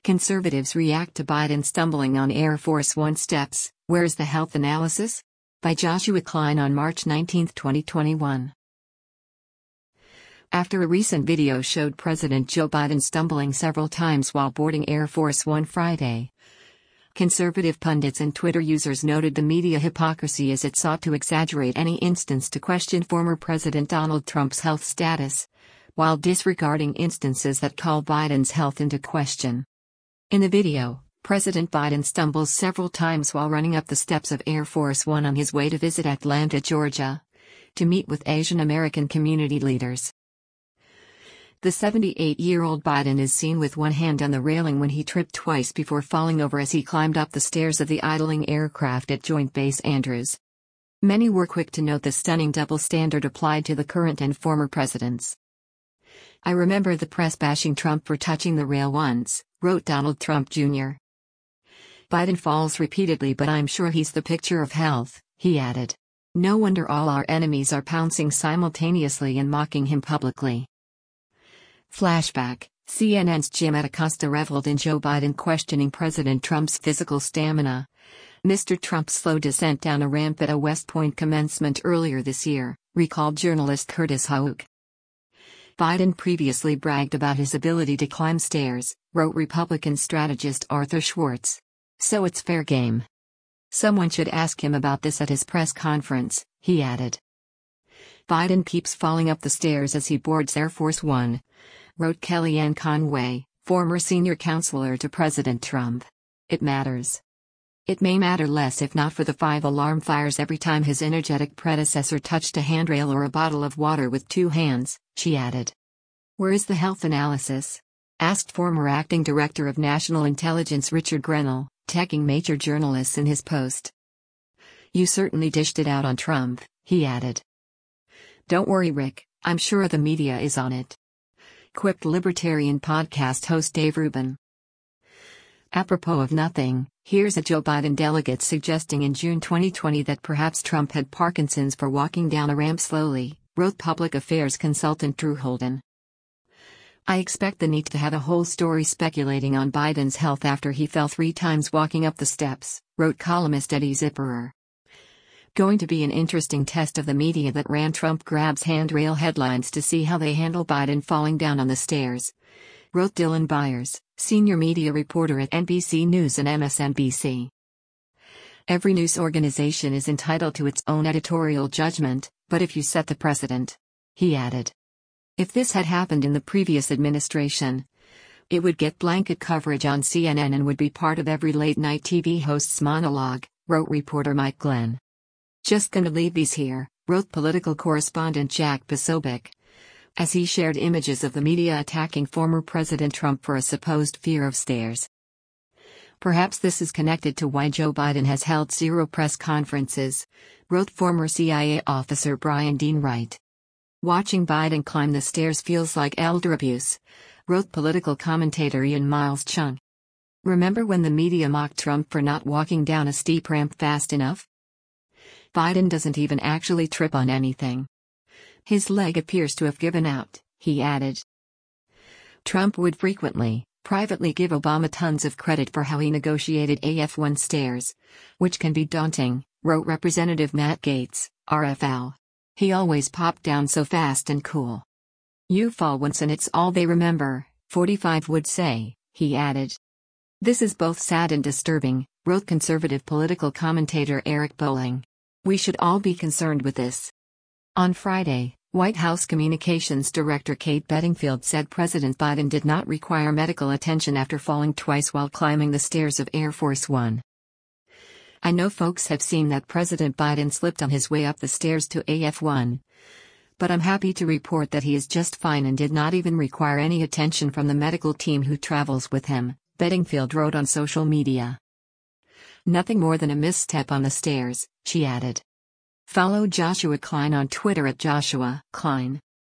Conservatives react to Biden stumbling on Air Force One steps. Where's the health analysis? By Joshua Klein on March 19, 2021. After a recent video showed President Joe Biden stumbling several times while boarding Air Force One Friday, conservative pundits and Twitter users noted the media hypocrisy as it sought to exaggerate any instance to question former President Donald Trump's health status, while disregarding instances that call Biden's health into question. In the video, President Biden stumbles several times while running up the steps of Air Force One on his way to visit Atlanta, Georgia, to meet with Asian American community leaders. The 78-year-old Biden is seen with one hand on the railing when he tripped twice before falling over as he climbed up the stairs of the idling aircraft at Joint Base Andrews. Many were quick to note the stunning double standard applied to the current and former presidents. "I remember the press bashing Trump for touching the rail once," wrote Donald Trump Jr. "Biden falls repeatedly, but I'm sure he's the picture of health," he added. "No wonder all our enemies are pouncing simultaneously and mocking him publicly." Flashback: CNN's Jim Acosta reveled in Joe Biden questioning President Trump's physical stamina. Mr. Trump's slow descent down a ramp at a West Point commencement earlier this year, recalled journalist Curtis Houck. Biden previously bragged about his ability to climb stairs, wrote Republican strategist Arthur Schwartz. "So it's fair game. Someone should ask him about this at his press conference," he added. "Biden keeps falling up the stairs as he boards Air Force One," wrote Kellyanne Conway, former senior counselor to President Trump. "It matters. It may matter less if not for the 5 alarm fires every time his energetic predecessor touched a handrail or a bottle of water with 2 hands, she added. "Where is the health analysis?" asked former acting director of national intelligence Richard Grenell, tagging major journalists in his post. "You certainly dished it out on Trump," he added. "Don't worry, Rick, I'm sure the media is on it," quipped Libertarian podcast host Dave Rubin. Apropos of nothing, here's a Joe Biden delegate suggesting in June 2020 that perhaps Trump had Parkinson's for walking down a ramp slowly, wrote public affairs consultant Drew Holden. "I expect the need to have a whole story speculating on Biden's health after he fell 3 times walking up the steps," wrote columnist Eddie Zipperer. "Going to be an interesting test of the media that ran Trump grabs handrail headlines to see how they handle Biden falling down on the stairs," wrote Dylan Byers, senior media reporter at NBC News and MSNBC. "Every news organization is entitled to its own editorial judgment, but if you set the precedent," he added. "If this had happened in the previous administration, it would get blanket coverage on CNN and would be part of every late-night TV host's monologue," wrote reporter Mike Glenn. "Just gonna leave these here," wrote political correspondent Jack Posobiec, as he shared images of the media attacking former President Trump for a supposed fear of stairs. "Perhaps this is connected to why Joe Biden has held 0 press conferences," wrote former CIA officer Brian Dean Wright. "Watching Biden climb the stairs feels like elder abuse," wrote political commentator Ian Miles Chung. "Remember when the media mocked Trump for not walking down a steep ramp fast enough? Biden doesn't even actually trip on anything. His leg appears to have given out," he added. Trump would frequently, privately give Obama tons of credit for how he negotiated AF-1 stairs, which can be daunting, wrote Representative Matt Gaetz, RFL. "He always popped down so fast and cool. You fall once and it's all they remember," 45 would say, he added. "This is both sad and disturbing," wrote conservative political commentator Eric Bolling. "We should all be concerned with this." On Friday, White House Communications Director Kate Bedingfield said President Biden did not require medical attention after falling twice while climbing the stairs of Air Force One. "I know folks have seen that President Biden slipped on his way up the stairs to AF-1. But I'm happy to report that he is just fine and did not even require any attention from the medical team who travels with him," Bedingfield wrote on social media. "Nothing more than a misstep on the stairs," she added. Follow Joshua Klein on Twitter at Joshua Klein.